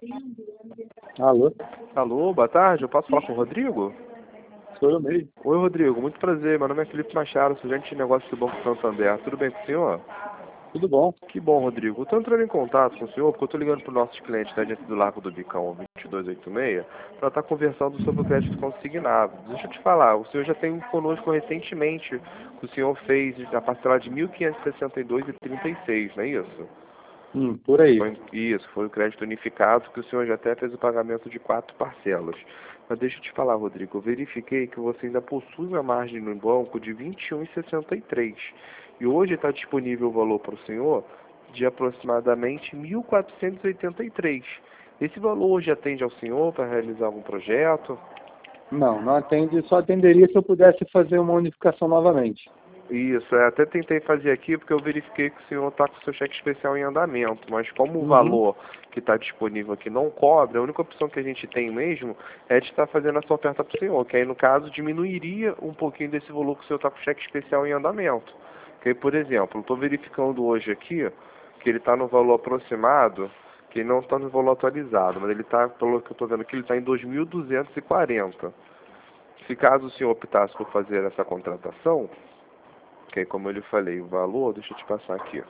Alô? Alô, boa tarde, eu posso falar com o Rodrigo? Sou eu mesmo. Oi, Rodrigo, muito prazer, meu nome é Felipe Machado, sou gerente de negócios do Banco Santander, tudo bem com o senhor? Tudo bom? Que bom, Rodrigo. Eu estou entrando em contato com o senhor porque eu estou ligando para os nossos clientes da agência do Largo do Bicão 2286 para estar conversando sobre o crédito consignado. Deixa eu te falar, o senhor já tem conosco recentemente, que o senhor fez a parcela de R$ 1.562,36, não é isso? Por aí. Isso, foi o crédito unificado, que o senhor já até fez o pagamento de 4 parcelas. Mas deixa eu te falar, Rodrigo, eu verifiquei que você ainda possui uma margem no banco de R$ 21,63. E hoje está disponível o valor para o senhor de aproximadamente R$ 1.483. Esse valor hoje atende ao senhor para realizar algum projeto? Não, não atende, só atenderia se eu pudesse fazer uma unificação novamente. Isso, até tentei fazer aqui porque eu verifiquei que o senhor está com o seu cheque especial em andamento, mas como o valor que está disponível aqui não cobre, a única opção que a gente tem mesmo é de estar fazendo essa oferta para o senhor, que aí no caso diminuiria um pouquinho desse valor que o senhor está com o cheque especial em andamento. Que aí, por exemplo, eu estou verificando hoje aqui que ele está no valor aproximado, que ele não está no valor atualizado, mas ele está, pelo que eu estou vendo aqui, ele está em 2.240. Se caso o senhor optasse por fazer essa contratação, que como eu lhe falei, o valor, deixa eu te passar aqui.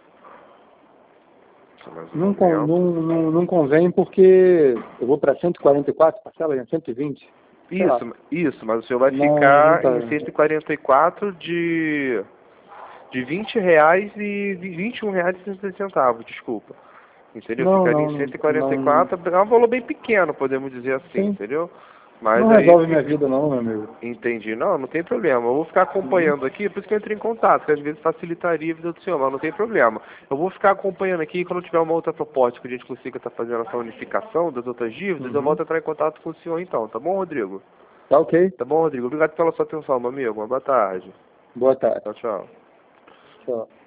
Só mais um momento. Não convém porque eu vou para 144, parcela em 120. Isso, mas o senhor vai Não, ficar tá. em 144 de R$ 20 e R$ 21,60, desculpa. Entendeu? Ficaria em cento e quarenta e Não, quatro é um valor bem pequeno, podemos dizer assim, sim, entendeu? não Mas aí resolve minha fica. vida não, meu amigo. Entendi. Não, não tem problema. Eu vou ficar acompanhando aqui, por isso que eu entrei em contato, que às vezes facilitaria a vida do senhor, mas não tem problema. Eu vou ficar acompanhando aqui e quando tiver uma outra proposta que a gente consiga estar fazendo essa unificação das outras dívidas, eu volto a entrar em contato com o senhor então, tá bom, Rodrigo? Tá ok. Tá bom, Rodrigo? Obrigado pela sua atenção, meu amigo. Uma boa tarde. Boa tarde. Tchau, tchau. Tchau.